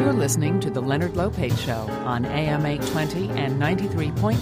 You're listening to The Leonard Lopate Show on AM 820 and 93.9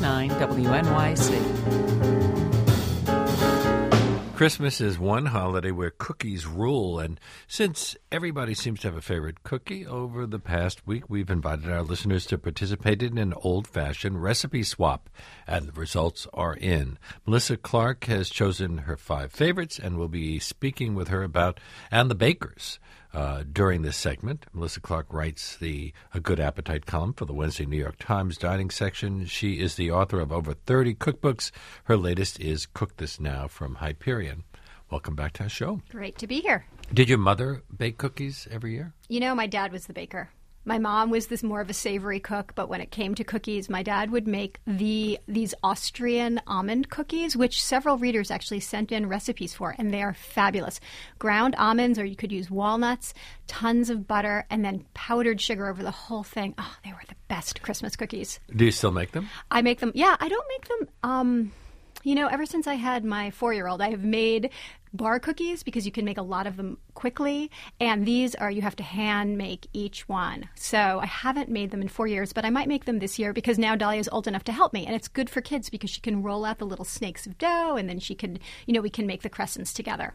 WNYC. Christmas is one holiday where cookies rule, and since everybody seems to have a favorite cookie, over the past week we've invited our listeners to participate in an old-fashioned recipe swap, and the results are in. Melissa Clark has chosen her 5 favorites, and we'll be speaking with her about and the bakers during this segment. Melissa Clark writes the A Good Appetite column for the Wednesday New York Times dining section. She is the author of over 30 cookbooks. Her latest is Cook This Now from Hyperion. Welcome back to our show. Great to be here. Did your mother bake cookies every year? You know, my dad was the baker. My mom was more of a savory cook, but when it came to cookies, my dad would make these Austrian almond cookies, which several readers actually sent in recipes for, and they are fabulous. Ground almonds, or you could use walnuts, tons of butter, and then powdered sugar over the whole thing. Oh, they were the best Christmas cookies. Do you still make them? I make them. Yeah, I don't make them. Ever since I had my 4-year-old, I have made bar cookies because you can make a lot of them quickly, and these are, you have to hand make each one. So I haven't made them in 4 years, but I might make them this year because now Dahlia is old enough to help me, and it's good for kids because she can roll out the little snakes of dough, and then she can, we can make the crescents together.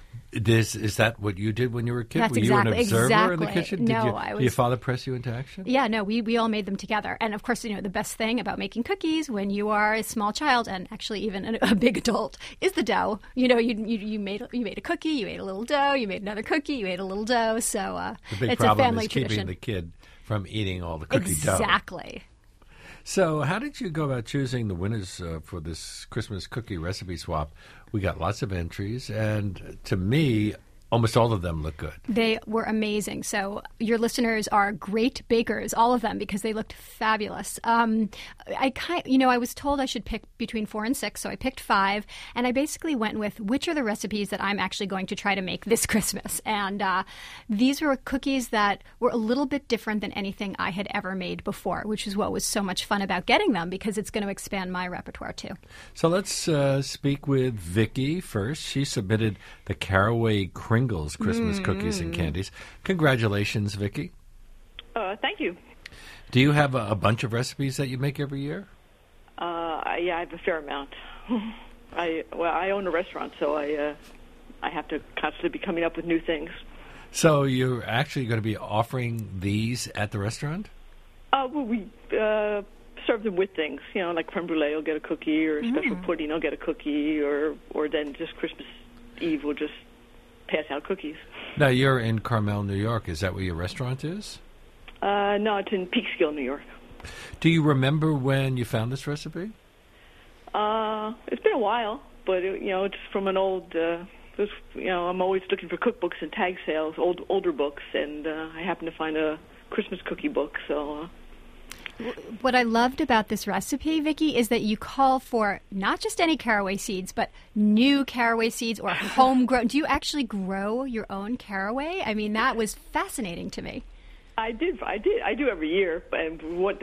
Is that what you did when you were a kid? That's were you an observer in the kitchen? Did your father press you into action? Yeah, no, we all made them together. And of course, the best thing about making cookies when you are a small child and actually even a big adult is the dough. You made a cookie, you ate a little dough, you made another cookie, you ate a little dough. So it's a family tradition. Keeping the kid from eating all the cookie dough. Exactly. So how did you go about choosing the winners for this Christmas cookie recipe swap? We got lots of entries, and to me, almost all of them look good. They were amazing. So your listeners are great bakers, all of them, because they looked fabulous. I was told I should pick between 4 and 6, so I picked 5, and I basically went with which are the recipes that I'm actually going to try to make this Christmas. And these were cookies that were a little bit different than anything I had ever made before, which is what was so much fun about getting them, because it's going to expand my repertoire too. So let's speak with Vicki first. She submitted the Caraway Kringles Christmas cookies and candies. Congratulations, Vicki. Thank you. Do you have a bunch of recipes that you make every year? Yeah, I have a fair amount. I own a restaurant, so I have to constantly be coming up with new things. So you're actually going to be offering these at the restaurant? We serve them with things, like creme brulee will get a cookie, or special pudding will get a cookie, or then just Christmas Eve we'll just pass out cookies. Now, you're in Carmel, New York. Is that where your restaurant is? No, it's in Peekskill, New York. Do you remember when you found this recipe? It's been a while, but it's from an old. I'm always looking for cookbooks and tag sales, older books, and I happened to find a Christmas cookie book. So. What I loved about this recipe, Vicki, is that you call for not just any caraway seeds, but new caraway seeds or homegrown. Do you actually grow your own caraway? I mean, that was fascinating to me. I did. I do every year. But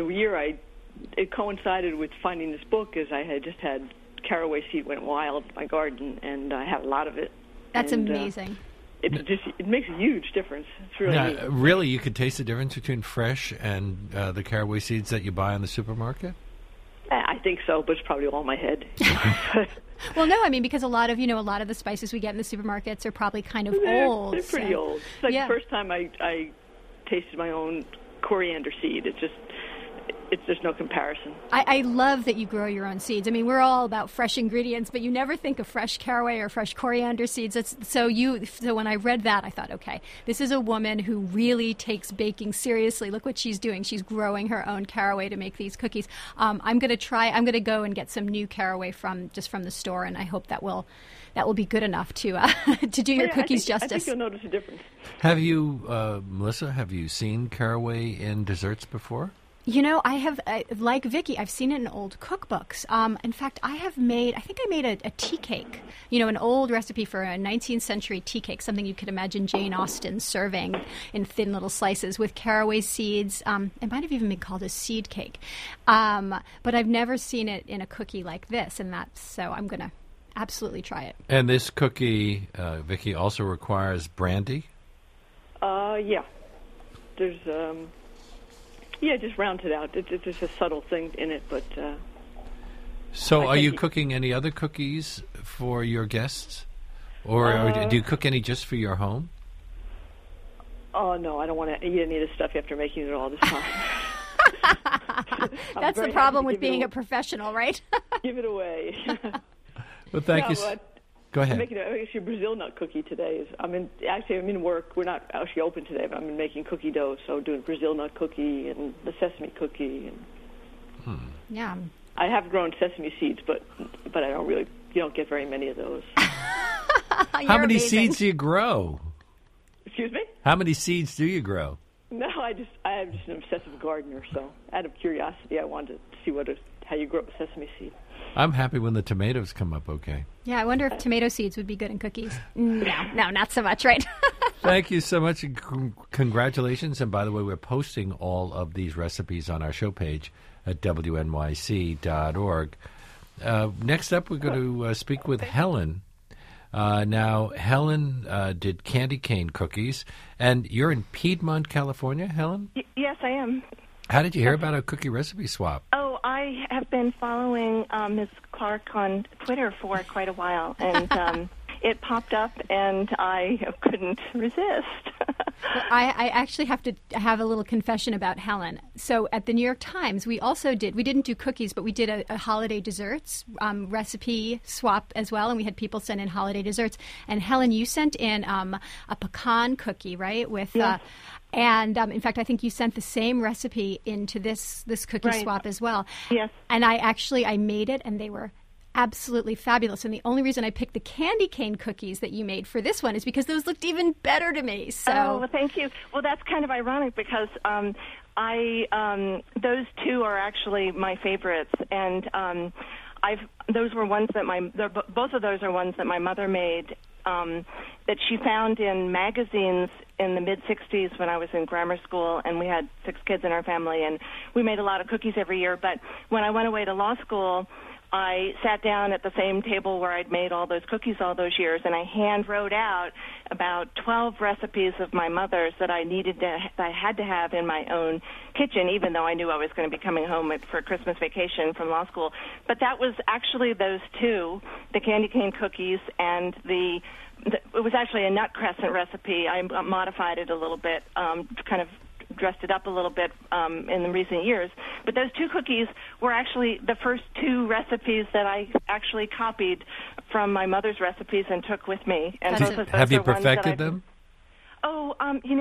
it coincided with finding this book, is I had just had caraway seed went wild in my garden, and I have a lot of it. That's amazing. It makes a huge difference. It's really neat. Really, you could taste the difference between fresh and the caraway seeds that you buy in the supermarket? I think so, but it's probably all in my head. Well, no, I mean, because a lot of the spices we get in the supermarkets are probably kind of old. They're pretty old. It's like the first time I tasted my own coriander seed. There's no comparison. I love that you grow your own seeds. I mean, we're all about fresh ingredients, but you never think of fresh caraway or fresh coriander seeds. So when I read that, I thought, okay, this is a woman who really takes baking seriously. Look what she's doing. She's growing her own caraway to make these cookies. I'm going to go and get some new caraway from the store, and I hope that will be good enough to do your cookies justice. I think you'll notice a difference. Have you, Melissa, seen caraway in desserts before? I have, like Vicki, I've seen it in old cookbooks. In fact, I think I made a tea cake, an old recipe for a 19th century tea cake, something you could imagine Jane Austen serving in thin little slices with caraway seeds. It might have even been called a seed cake. But I've never seen it in a cookie like this, so I'm going to absolutely try it. And this cookie, Vicki, also requires brandy? Yeah. There's Yeah, just round it out. It's just a subtle thing in it, but... So are you cooking any other cookies for your guests? Or do you cook any just for your home? Oh, no, I don't want to eat any of this stuff after making it all this time. That's the problem with being a professional, right? Give it away. Well, thank you. Go ahead. I'm making actually a Brazil nut cookie today. I'm in work. We're not actually open today, but I'm making cookie dough, so doing Brazil nut cookie and the sesame cookie. And Yeah. I have grown sesame seeds, but I don't really. You don't get very many of those. How many seeds do you grow? Excuse me? How many seeds do you grow? No, I am just an obsessive gardener. So out of curiosity, I wanted to see how you grow a sesame seed. I'm happy when the tomatoes come up okay. Yeah, I wonder if tomato seeds would be good in cookies. No, not so much, right? Thank you so much, and congratulations. And by the way, we're posting all of these recipes on our show page at wnyc.org. Next up, we're going to speak with Helen. Now, Helen did candy cane cookies, and you're in Piedmont, California, Helen? Yes, I am. How did you hear about a cookie recipe swap? Oh, I have been following Ms. Clark on Twitter for quite a while, and it popped up, and I couldn't resist. Well, I actually have to have a little confession about Helen. So at the New York Times, we didn't do cookies, but we did a holiday desserts recipe swap as well, and we had people send in holiday desserts. And Helen, you sent in a pecan cookie, right? With yes. And in fact, I think you sent the same recipe into this cookie right. swap as well. Yes. And I made it, and they were absolutely fabulous. And the only reason I picked the candy cane cookies that you made for this one is because those looked even better to me. So, well, thank you. Well, that's kind of ironic because those two are actually my favorites, and those were ones that both of those are ones that my mother made that she found in magazines in the mid-'60s when I was in grammar school, and we had 6 kids in our family, and we made a lot of cookies every year. But when I went away to law school, I sat down at the same table where I'd made all those cookies all those years, and I hand wrote out about 12 recipes of my mother's that I had to have in my own kitchen, even though I knew I was going to be coming home for Christmas vacation from law school. But that was actually those two, the candy cane cookies and it was actually a nut crescent recipe. I modified it a little bit, kind of dressed it up a little bit in the recent years. But those two cookies were actually the first 2 recipes that I actually copied from my mother's recipes and took with me. And have you perfected them? Oh,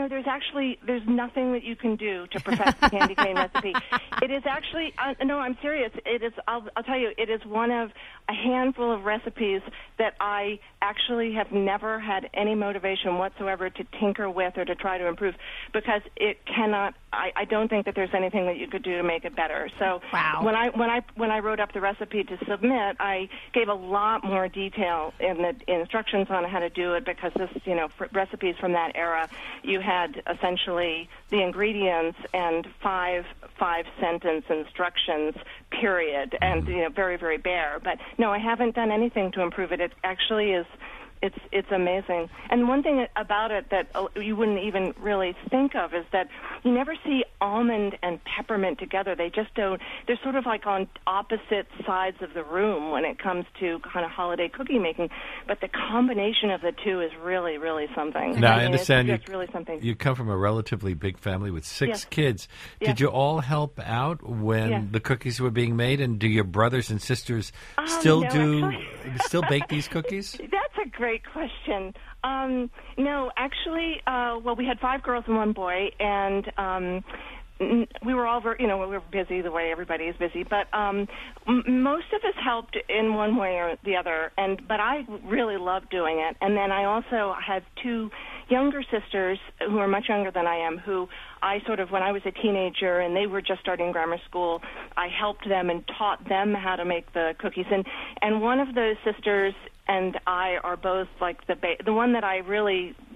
there's nothing that you can do to perfect the candy cane recipe. It is actually, no, I'm serious. It is, I'll tell you, it is one of a handful of recipes that I actually have never had any motivation whatsoever to tinker with or to try to improve, because it cannot, I don't think that there's anything that you could do to make it better. So wow. when I wrote up the recipe to submit, I gave a lot more detail in the instructions on how to do it, because this, recipes from that era, you had essentially the ingredients and five sentence instructions, period, and very, very bare. But no, I haven't done anything to improve it. It actually is. It's amazing. And one thing about it that you wouldn't even really think of is that you never see almond and peppermint together. They just don't. They're sort of like on opposite sides of the room when it comes to kind of holiday cookie making. But the combination of the two is really, really something. Now, I understand it's really something. You come from a relatively big family with 6 yes. kids. Yes. Did you all help out when yes. the cookies were being made? And do your brothers and sisters still bake these cookies? That's a great question. No, actually, we had 5 girls and 1 boy, and we were all we were busy the way everybody is busy, but most of us helped in one way or the other, but I really loved doing it. And then I also had 2 younger sisters who are much younger than I am, who I sort of, when I was a teenager and they were just starting grammar school, I helped them and taught them how to make the cookies. And one of those sisters and I are both like the one that I really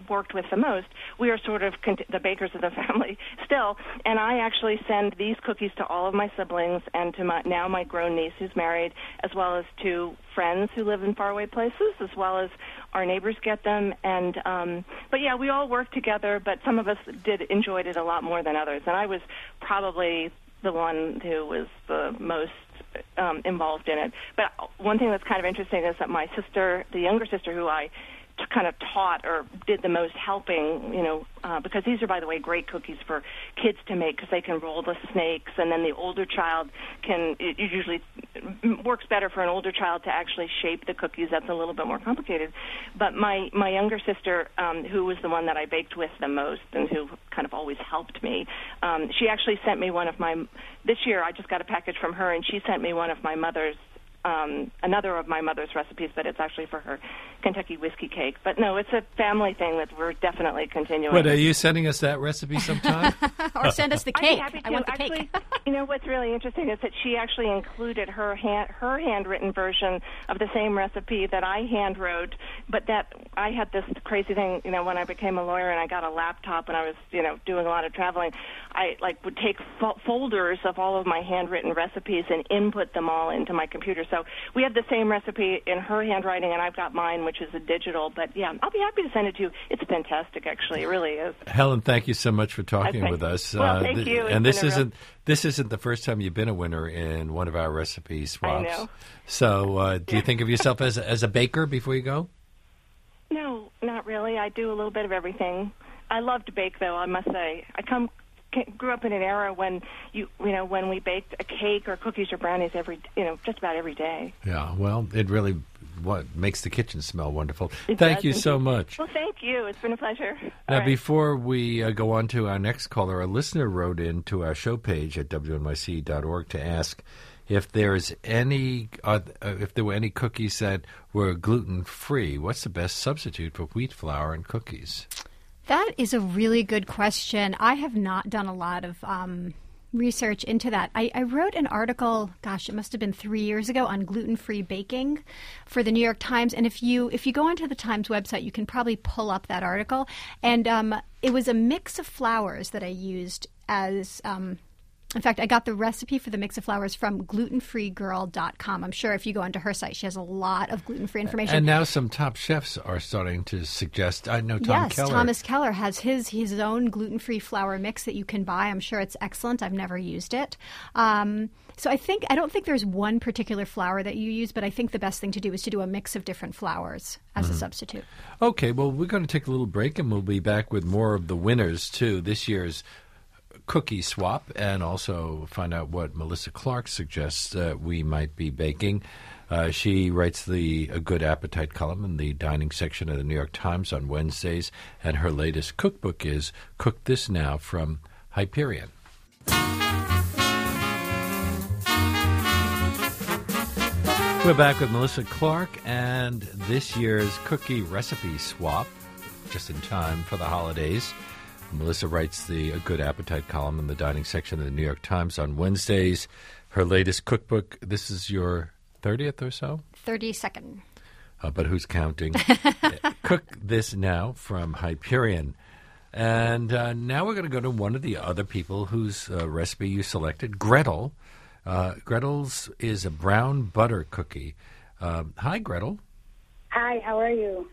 worked with the most, we are sort of the bakers of the family still. And I actually send these cookies to all of my siblings and to my grown niece who's married, as well as to friends who live in faraway places, as well as our neighbors get them. And but yeah, we all work together, but some of us enjoyed it a lot more than others. And I was probably the one who was the most involved in it. But one thing that's kind of interesting is that my sister, the younger sister who I kind of taught or did the most helping, because these are, by the way, great cookies for kids to make because they can roll the snakes, and then the older child it usually works better for an older child to actually shape the cookies. That's a little bit more complicated. But my younger sister, who was the one that I baked with the most and who kind of always helped me, she actually sent me this year I just got a package from her, and she sent me one of my mother's another of my mother's recipes, but it's actually for her Kentucky whiskey cake. But no, it's a family thing that we're definitely continuing. What, are you sending us that recipe sometime? Or send us the cake. I'd be happy to. I want the actually, cake. What's really interesting is that she actually included her handwritten version of the same recipe that I hand wrote, but that I had this crazy thing, when I became a lawyer and I got a laptop and I was, doing a lot of traveling, I would take folders of all of my handwritten recipes and input them all into my computer. So we have the same recipe in her handwriting, and I've got mine, which is a digital. But yeah, I'll be happy to send it to you. It's fantastic, actually. It really is. Helen, thank you so much for talking with us. Well, thank you. And this isn't the first time you've been a winner in one of our recipe swaps. I know. So do you think of yourself as a baker before you go? No, not really. I do a little bit of everything. I love to bake, though, I must say. I grew up in an era when when we baked a cake or cookies or brownies just about every day. Yeah, well, it really makes the kitchen smell wonderful. It Thank does. you so much. Well, thank you. It's been a pleasure. Now, before we go on to our next caller, a listener wrote in to our show page at wnyc.org to ask if there's if there were any cookies that were gluten-free. What's the best substitute for wheat flour and cookies? That is a really good question. I have not done a lot of research into that. I wrote an article, it must have been 3 years ago, on gluten-free baking for the New York Times. And if you go onto the Times website, you can probably pull up that article. And it was a mix of flours that I used as in fact, I got the recipe for the mix of flours from glutenfreegirl.com. I'm sure if you go onto her site, she has a lot of gluten-free information. And now some top chefs are starting to suggest. I know Tom Keller. Yes, Thomas Keller has his own gluten-free flour mix that you can buy. I'm sure it's excellent. I've never used it. So I don't think there's one particular flour that you use, but I think the best thing to do is to do a mix of different flours as a substitute. Okay, well, we're going to take a little break, and we'll be back with more of the winners, too, this year's cookie swap, and also find out what Melissa Clark suggests we might be baking. She writes the Good Appetite column in the dining section of the New York Times on Wednesdays, and her latest cookbook is Cook This Now from Hyperion. We're back with Melissa Clark and this year's cookie recipe swap, just in time for the holidays. Melissa writes the Good Appetite column in the dining section of the New York Times on Wednesdays. Her latest cookbook, this is your 30th or so? 32nd. But who's counting? Cook This Now from Hyperion. And now we're going to go to one of the other people whose recipe you selected, Gretel. Gretel's is a brown butter cookie. Hi, Gretel. Hi, how are you?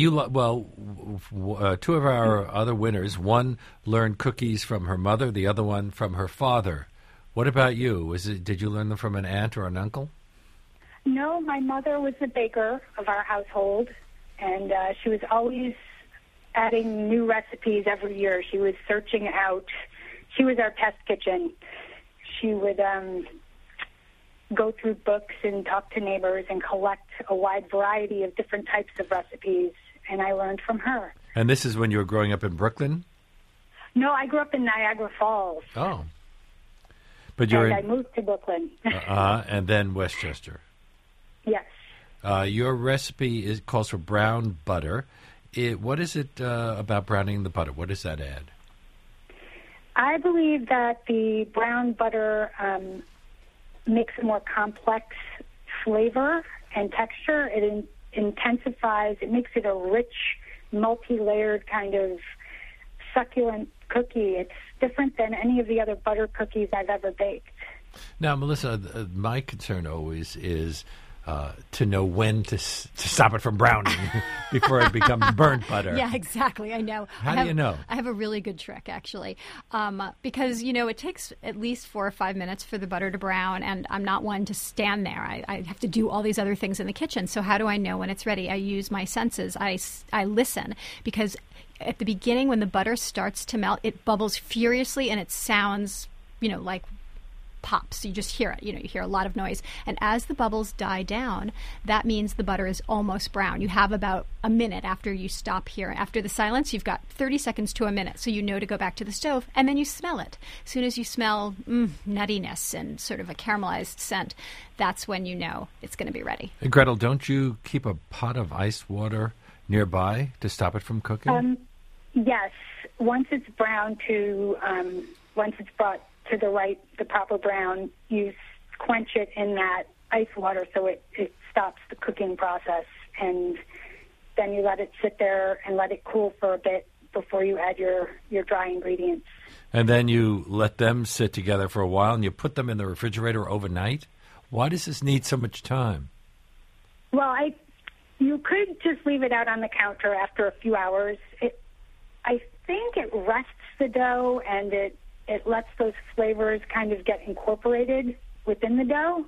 Two of our other winners, one learned cookies from her mother, the other one from her father. What about you? Did you learn them from an aunt or an uncle? No, my mother was the baker of our household, and she was always adding new recipes every year. She was searching out. She was our test kitchen. She would go through books and talk to neighbors and collect a wide variety of different types of recipes, and I learned from her. And this is when you were growing up in Brooklyn? No, I grew up in Niagara Falls. Oh. But I moved to Brooklyn. And then Westchester. Yes. Your recipe calls for brown butter. What is it about browning the butter? What does that add? I believe that the brown butter makes a more complex flavor and texture. It intensifies, it makes it a rich multi-layered kind of succulent cookie. It's different than any of the other butter cookies I've ever baked. Now, Melissa, my concern always is to know when to stop it from browning before it becomes burnt butter. Yeah, exactly. I know. How do you know? I have a really good trick, actually, because, it takes at least 4 or 5 minutes for the butter to brown, and I'm not one to stand there. I have to do all these other things in the kitchen. So how do I know when it's ready? I use my senses. I listen, because at the beginning, when the butter starts to melt, it bubbles furiously, and it sounds, like pops. You just hear it. You hear a lot of noise. And as the bubbles die down, that means the butter is almost brown. You have about a minute after you stop here. After the silence, you've got 30 seconds to a minute. So you know to go back to the stove, and then you smell it. As soon as you smell nuttiness and sort of a caramelized scent, that's when you know it's going to be ready. And Gretel, don't you keep a pot of ice water nearby to stop it from cooking? Yes. Once it's brown once it's brought to the proper brown, you quench it in that ice water so it stops the cooking process, and then you let it sit there and let it cool for a bit before you add your dry ingredients. And then you let them sit together for a while, and you put them in the refrigerator overnight? Why does this need so much time? Well, you could just leave it out on the counter after a few hours. I think it rests the dough, and it lets those flavors kind of get incorporated within the dough.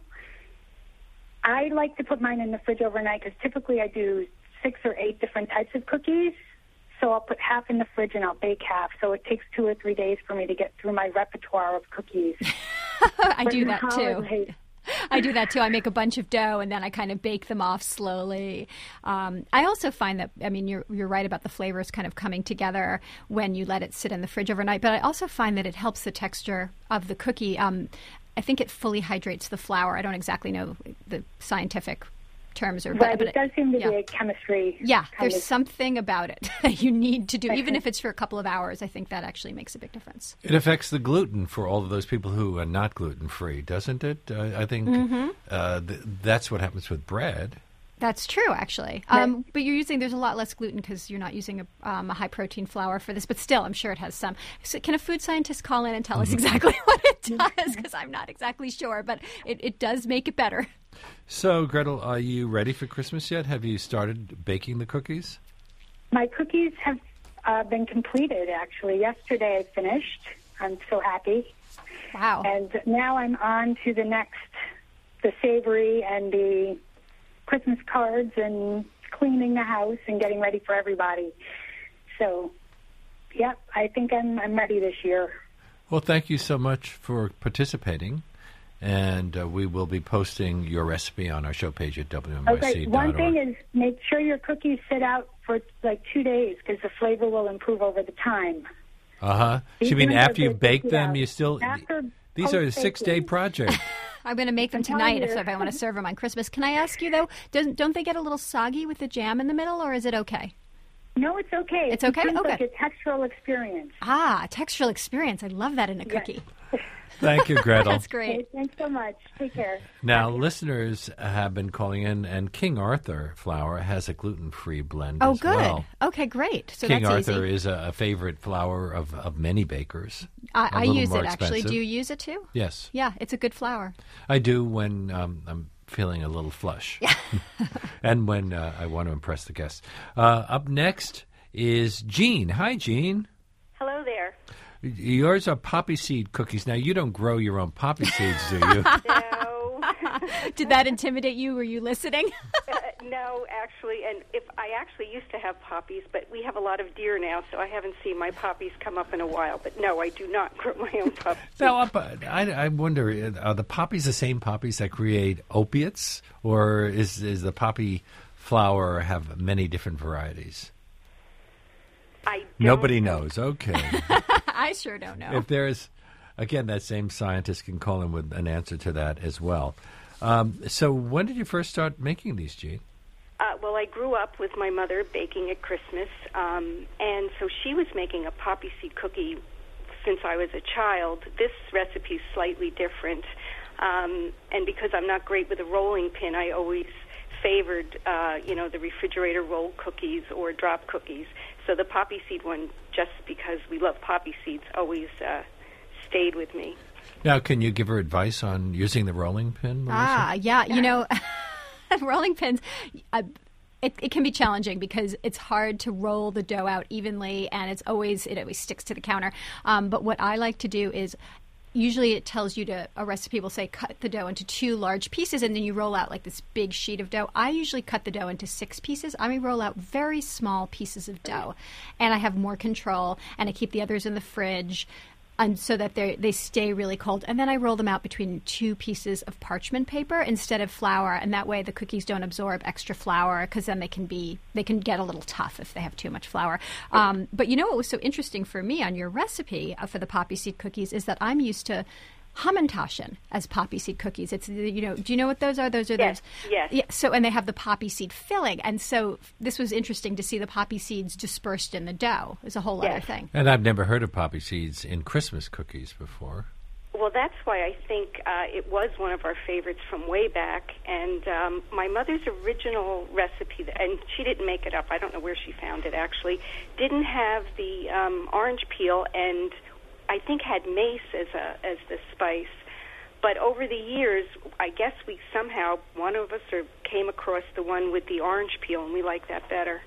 I like to put mine in the fridge overnight because typically I do 6 or 8 different types of cookies. So I'll put half in the fridge and I'll bake half. So it takes 2 or 3 days for me to get through my repertoire of cookies. I do that too. I do that too. I make a bunch of dough and then I kind of bake them off slowly. I also find that, you're right about the flavors kind of coming together when you let it sit in the fridge overnight. But I also find that it helps the texture of the cookie. I think it fully hydrates the flour. I don't exactly know the scientific terms or but it does seem to be a chemistry. Yeah, there's something about it that you need to do, even if it's for a couple of hours. I think that actually makes a big difference. It affects the gluten for all of those people who are not gluten-free, doesn't it? I think that's what happens with bread. That's true, actually. But there's a lot less gluten because you're not using a high-protein flour for this. But still, I'm sure it has some. So can a food scientist call in and tell us exactly what it does? Because I'm not exactly sure, but it does make it better. So, Gretel, are you ready for Christmas yet? Have you started baking the cookies? My cookies have been completed, actually. Yesterday I finished. I'm so happy. Wow. And now I'm on to the savory and the Christmas cards and cleaning the house and getting ready for everybody. So, I think I'm ready this year. Well, thank you so much for participating. And we will be posting your recipe on our show page at WNYC.org. Okay, one thing is make sure your cookies sit out for 2 days because the flavor will improve over the time. So you mean after you bake them, you still... These are a 6-day project. I'm going to make them tonight if I want to serve them on Christmas. Can I ask you, though, don't they get a little soggy with the jam in the middle, or is it okay? No, it's okay. It's okay? It's okay. like a textural experience. Textural experience. I love that in a cookie. Yes. Thank you, Gretel. That's great. Okay, thanks so much. Take care. Now, listeners have been calling in, and King Arthur flour has a gluten-free blend as good. well. Okay, great. So King that's Arthur easy. is a favorite flour of many bakers. I use it, actually. Expensive. Do you use it, too? Yes. Yeah, it's a good flour. I do when I'm feeling a little flush and when I want to impress the guests. Up next is Jean. Hi, Jean. Hello there. Yours are poppy seed cookies. Now, you don't grow your own poppy seeds, do you? No. Did that intimidate you? Were you listening? No, actually. And I actually used to have poppies, but we have a lot of deer now, so I haven't seen my poppies come up in a while. But no, I do not grow my own poppies. Now, I wonder, are the poppies the same poppies that create opiates, or is the poppy flour have many different varieties? Nobody knows. Okay. I sure don't know. If there's, again, that same scientist can call in with an answer to that as well. So when did you first start making these, Jean? Well, I grew up with my mother baking at Christmas, and so she was making a poppy seed cookie since I was a child. This recipe is slightly different, and because I'm not great with a rolling pin, I always favored, the refrigerator rolled cookies or drop cookies. So the poppy seed one, just because we love poppy seeds, always stayed with me. Now, can you give her advice on using the rolling pin, Melissa? Yeah. Rolling pins, it can be challenging because it's hard to roll the dough out evenly, and it always sticks to the counter. But what I like to do is, usually it tells you a recipe will say cut the dough into 2 large pieces, and then you roll out like this big sheet of dough. I usually cut the dough into 6 pieces. I roll out very small pieces of dough, and I have more control, and I keep the others in the fridge. And so that they stay really cold. And then I roll them out between 2 pieces of parchment paper instead of flour. And that way the cookies don't absorb extra flour, because then they can get a little tough if they have too much flour. But what was so interesting for me on your recipe for the poppy seed cookies is that I'm used to Hamantaschen as poppy seed cookies. It's do you know what those are? Those are yes. those. Yes. Yeah. So and they have the poppy seed filling, and so this was interesting to see the poppy seeds dispersed in the dough. Is a whole other thing. And I've never heard of poppy seeds in Christmas cookies before. Well, that's why I think it was one of our favorites from way back. And my mother's original recipe, and she didn't make it up. I don't know where she found it actually. Didn't have the orange peel, and I think had mace as the spice. But over the years, I guess one of us came across the one with the orange peel, and we like that better.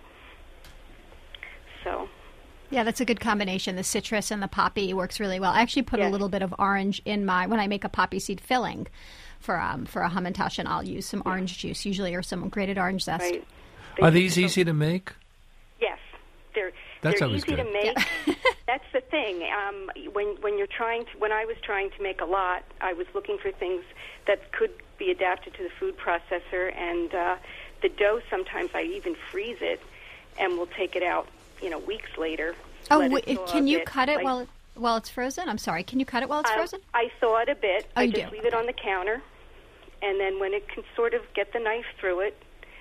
So. Yeah, that's a good combination. The citrus and the poppy works really well. I actually put a little bit of orange in when I make a poppy seed filling for a Hamantaschen, I'll use some orange juice usually, or some grated orange zest. Right. Are these easy to make? Yes, they're always easy good. to make. Yeah. That's the thing. When I was trying to make a lot, I was looking for things that could be adapted to the food processor, and the dough, sometimes I even freeze it, and we'll take it out, weeks later. Can you cut it while it's frozen? I'm sorry. Can you cut it while it's frozen? I thaw it a bit. Oh, I just leave it on the counter, and then when it can sort of get the knife through it,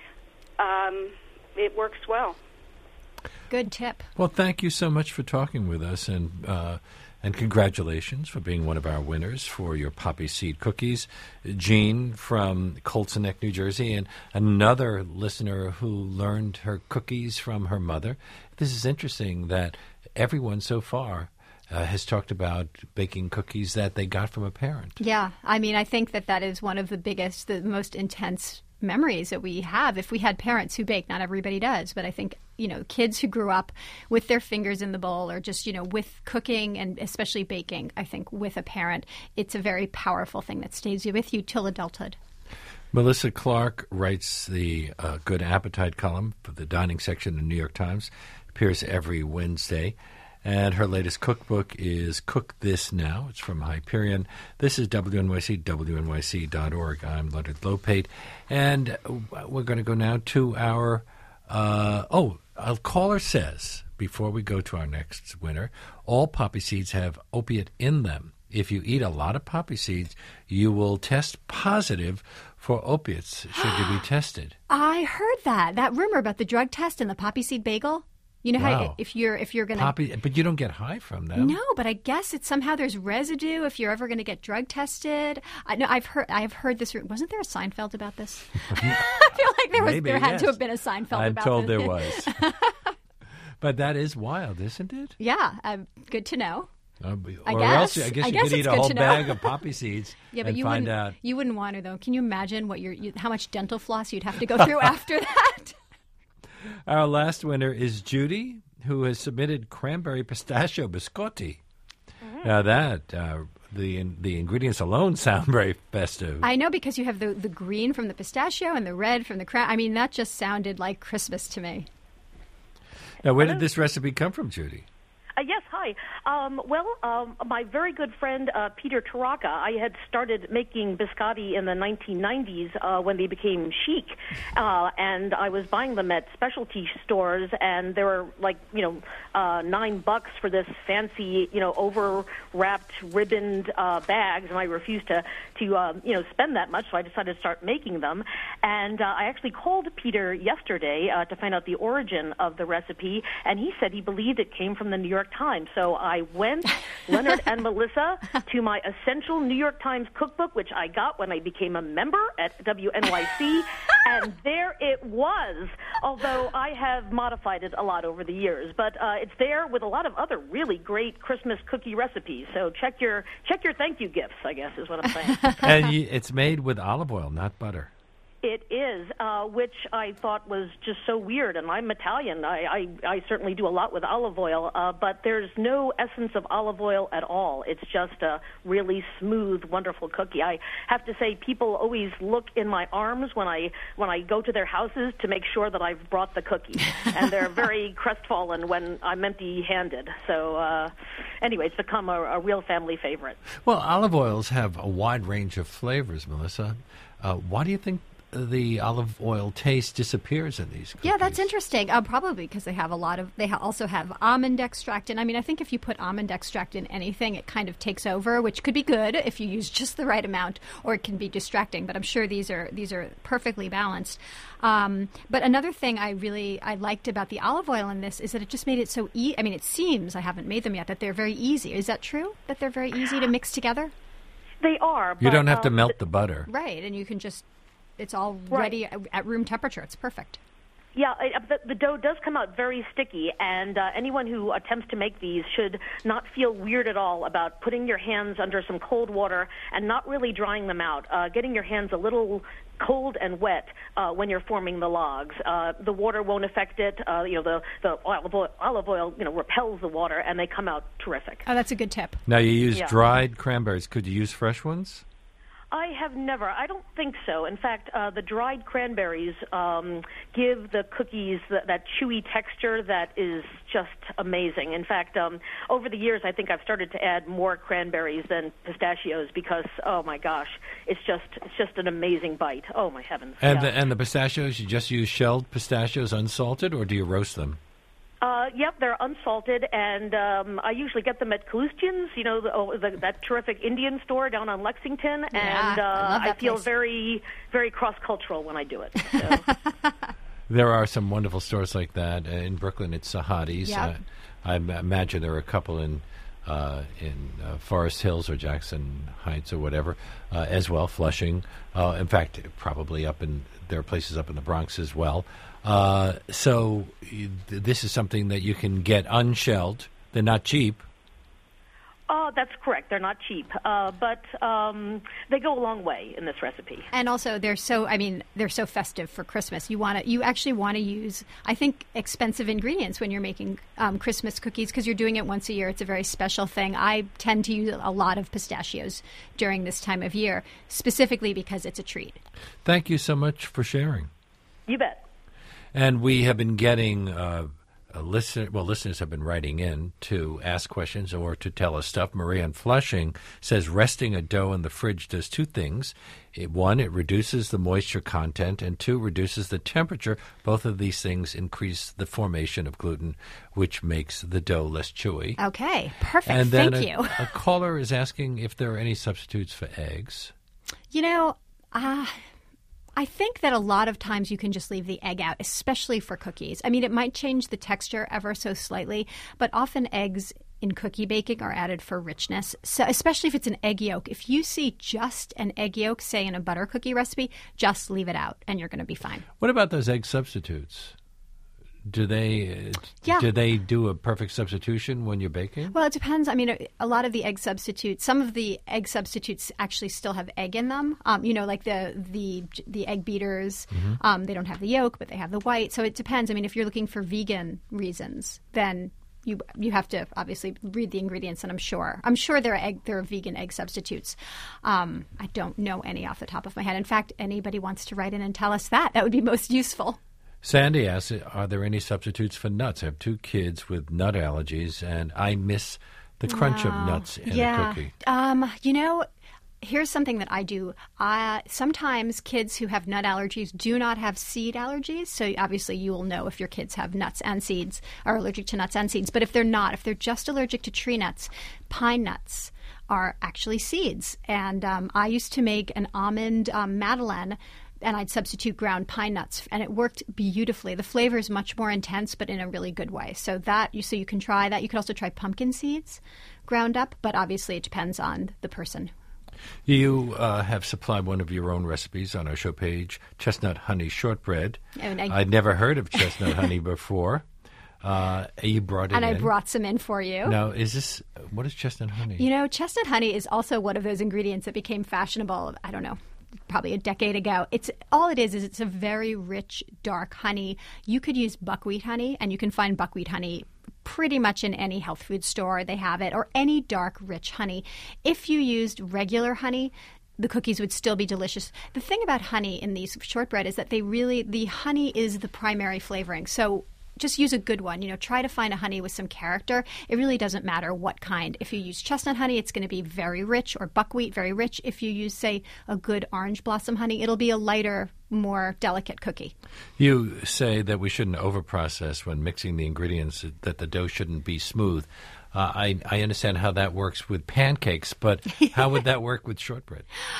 it works well. Good tip. Well, thank you so much for talking with us, and congratulations for being one of our winners for your poppy seed cookies. Jean from Colts Neck, New Jersey, and another listener who learned her cookies from her mother. This is interesting that everyone so far has talked about baking cookies that they got from a parent. Yeah, I think that is one of the most intense memories that we have. If we had parents who bake, not everybody does, but I think kids who grew up with their fingers in the bowl, or just with cooking and especially baking, I think with a parent, it's a very powerful thing that stays with you till adulthood. Melissa Clark writes the Good Appetite column for the dining section of the New York Times. Appears every Wednesday. And her latest cookbook is Cook This Now. It's from Hyperion. This is WNYC, WNYC.org. I'm Leonard Lopate. And we're going to go now to our... a caller says, before we go to our next winner, all poppy seeds have opiate in them. If you eat a lot of poppy seeds, you will test positive for opiates should you be tested. I heard that rumor about the drug test and the poppy seed bagel. You know how if you're going to... But you don't get high from them. No, but I guess it's somehow there's residue if you're ever going to get drug tested. I've heard this. Wasn't there a Seinfeld about this? I feel like there had to have been a Seinfeld about this. I'm told there was. But that is wild, isn't it? Yeah, good to know. I guess you could eat a whole bag of poppy seeds and find out. You wouldn't want to, though. Can you imagine how much dental floss you'd have to go through after that? Our last winner is Judy, who has submitted cranberry pistachio biscotti. Mm-hmm. Now that the ingredients alone sound very festive. I know, because you have the green from the pistachio and the red from the cran. That just sounded like Christmas to me. Now, where did this recipe come from, Judy? Yes, hi. My very good friend, Peter Taraka, I had started making biscotti in the 1990s when they became chic, and I was buying them at specialty stores, and they were like, $9 for this fancy, over-wrapped, ribboned bags, and I refused to spend that much, so I decided to start making them. And I actually called Peter yesterday to find out the origin of the recipe, and he said he believed it came from the New York Times. So I went, Leonard and Melissa, to my essential New York Times cookbook, which I got when I became a member at WNYC, And there it was, although I have modified it a lot over the years. But it's there with a lot of other really great Christmas cookie recipes. So check your thank you gifts, I guess, is what I'm saying. And it's made with olive oil, not butter. It is, which I thought was just so weird. And I'm Italian. I certainly do a lot with olive oil, but there's no essence of olive oil at all. It's just a really smooth, wonderful cookie. I have to say, people always look in my arms when I go to their houses to make sure that I've brought the cookie, and they're very crestfallen when I'm empty-handed. So anyway, it's become a real family favorite. Well, olive oils have a wide range of flavors, Melissa. Why do you think the olive oil taste disappears in these cookies? Yeah, that's interesting. Probably because they have a lot of. They also have almond extract in. I mean, I think if you put almond extract in anything, it kind of takes over, which could be good if you use just the right amount, or it can be distracting. But I'm sure these are perfectly balanced. But another thing I liked about the olive oil in this is that it just made it so I mean, it seems, I haven't made them yet, that they're very easy. Is that true? That they're very easy to mix together? They are. You don't have to melt the butter. Right, and you can just. It's all ready at room temperature. It's perfect. Yeah, the dough does come out very sticky, and anyone who attempts to make these should not feel weird at all about putting your hands under some cold water and not really drying them out. Getting your hands a little cold and wet when you're forming the logs. The water won't affect it. The olive oil repels the water, and they come out terrific. Oh, that's a good tip. Now, you use dried cranberries. Could you use fresh ones? I have never. I don't think so. In fact, the dried cranberries give the cookies that chewy texture that is just amazing. In fact, over the years, I think I've started to add more cranberries than pistachios because, oh my gosh, it's just an amazing bite. Oh my heavens! And the pistachios, you just use shelled pistachios, unsalted, or do you roast them? Yep, they're unsalted, and I usually get them at Kalustian's, that terrific Indian store down on Lexington, and I feel very, very cross-cultural when I do it. So. There are some wonderful stores like that. In Brooklyn, it's Sahadi's. Yep. I imagine there are a couple in Forest Hills or Jackson Heights or whatever, as well, Flushing. In fact, probably there are places up in the Bronx as well. So this is something that you can get unshelled. They're not cheap. Oh, that's correct. They're not cheap, but they go a long way in this recipe. And also, they're so festive for Christmas. You actually want to use, I think, expensive ingredients when you're making Christmas cookies because you're doing it once a year. It's a very special thing. I tend to use a lot of pistachios during this time of year, specifically because it's a treat. Thank you so much for sharing. You bet. And we have been getting listeners have been writing in to ask questions or to tell us stuff. Maria in Flushing says resting a dough in the fridge does two things. One, it reduces the moisture content, and two, reduces the temperature. Both of these things increase the formation of gluten, which makes the dough less chewy. Okay, perfect. And then Thank you. A caller is asking if there are any substitutes for eggs. I think that a lot of times you can just leave the egg out, especially for cookies. I mean, it might change the texture ever so slightly, but often eggs in cookie baking are added for richness. So especially if it's an egg yolk. If you see just an egg yolk, say in a butter cookie recipe, just leave it out and you're going to be fine. What about those egg substitutes? Do they do a perfect substitution when you're baking? Well, it depends. I mean, a lot of the egg substitutes, some of the egg substitutes actually still have egg in them. Like the egg beaters, they don't have the yolk, but they have the white. So it depends. I mean, if you're looking for vegan reasons, then you have to obviously read the ingredients, and I'm sure there are vegan egg substitutes. I don't know any off the top of my head. In fact, anybody wants to write in and tell us that would be most useful. Sandy asks, are there any substitutes for nuts? I have two kids with nut allergies, and I miss the crunch of nuts in a cookie. Here's something that I do. Sometimes kids who have nut allergies do not have seed allergies. So obviously you will know if your kids have nuts and seeds, are allergic to nuts and seeds. But if they're not, if they're just allergic to tree nuts, pine nuts are actually seeds. And I used to make an almond madeleine, and I'd substitute ground pine nuts, and it worked beautifully. The flavor is much more intense, but in a really good way. So you can try that. You could also try pumpkin seeds ground up, but obviously it depends on the person You have supplied one of your own recipes on our show page, chestnut honey shortbread. And I'd never heard of chestnut honey before. You brought it in. And I brought some in for you. Now, what is chestnut honey? You know, chestnut honey is also one of those ingredients that became fashionable, I don't know, probably a decade ago. It's a very rich, dark honey. You could use buckwheat honey, and you can find buckwheat honey pretty much in any health food store. They have it, or any dark, rich honey. If you used regular honey, the cookies would still be delicious. The thing about honey in these shortbread is that the honey is the primary flavoring. So just use a good one. You know, try to find a honey with some character. It really doesn't matter what kind. If you use chestnut honey, it's going to be very rich, or buckwheat, very rich. If you use, say, a good orange blossom honey, it'll be a lighter, more delicate cookie. You say that we shouldn't overprocess when mixing the ingredients, that the dough shouldn't be smooth. I understand how that works with pancakes, but how would that work with shortbread?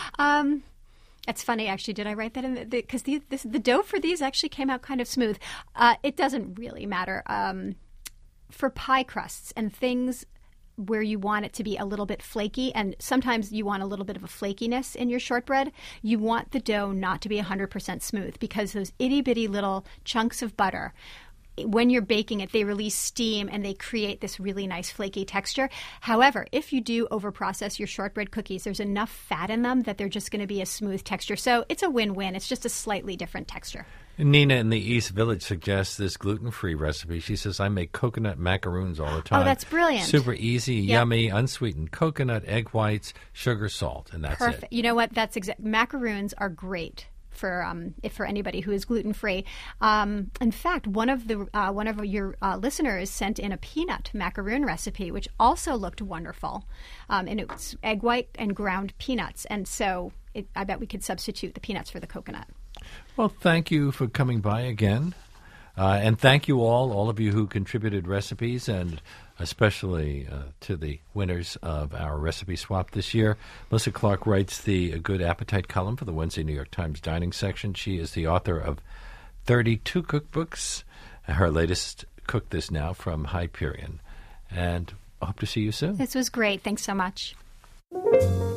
It's funny, actually. Did I write that in? Because the dough for these actually came out kind of smooth. It doesn't really matter. For pie crusts and things where you want it to be a little bit flaky, and sometimes you want a little bit of a flakiness in your shortbread, you want the dough not to be 100% smooth, because those itty-bitty little chunks of butter, when you're baking it, they release steam and they create this really nice flaky texture. However, if you do overprocess your shortbread cookies, there's enough fat in them that they're just going to be a smooth texture. So it's a win-win. It's just a slightly different texture. Nina in the East Village suggests this gluten-free recipe. She says, I make coconut macaroons all the time. Oh, that's brilliant. Super easy, yummy, unsweetened coconut, egg whites, sugar, salt, and that's Perfect. it. You know what? Macaroons are great for anybody who is gluten-free. In fact, one of your listeners sent in a peanut macaroon recipe, which also looked wonderful. And it was egg white and ground peanuts. And so I bet we could substitute the peanuts for the coconut. Well, thank you for coming by again. And thank you all of you who contributed recipes, and especially to the winners of our recipe swap this year. Melissa Clark writes the Good Appetite column for the Wednesday New York Times Dining section. She is the author of 32 cookbooks. Her latest, Cook This Now, from Hyperion. And I hope to see you soon. This was great. Thanks so much.